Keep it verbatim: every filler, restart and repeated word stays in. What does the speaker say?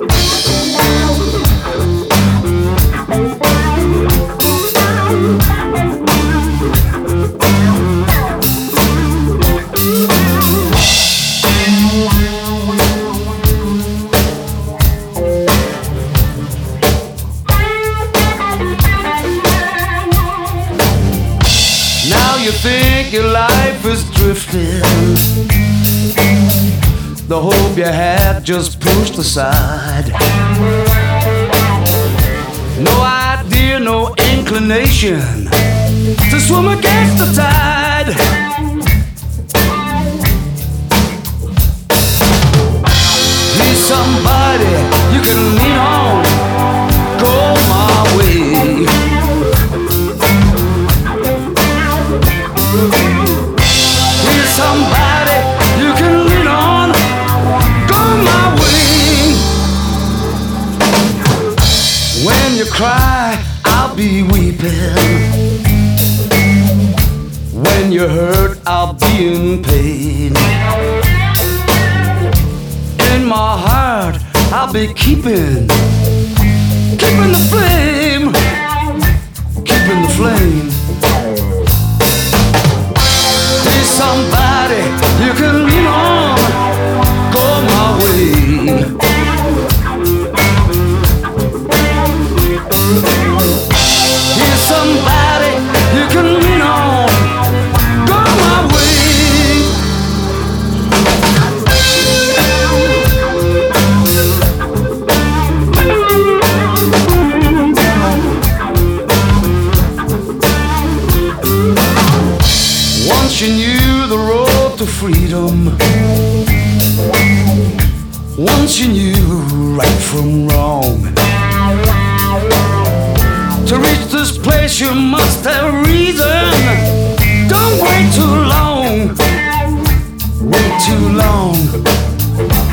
You think your life is drifting, the hope you had just pushed aside. No idea, no inclination to swim against the tide. Need somebody you can lean on, go my way. Here's somebody you can lean on, go my way. When you cry, I'll be weeping. When you hurt, I'll be in pain. In my heart, I'll be keeping, keeping the flame, keeping the flame. Somebody you can lean on, go my way. Here's somebody you can lean on, go my way. Once you knew the road to freedom, once you knew right from wrong, to reach this place you must have reason. Don't wait too long, wait too long.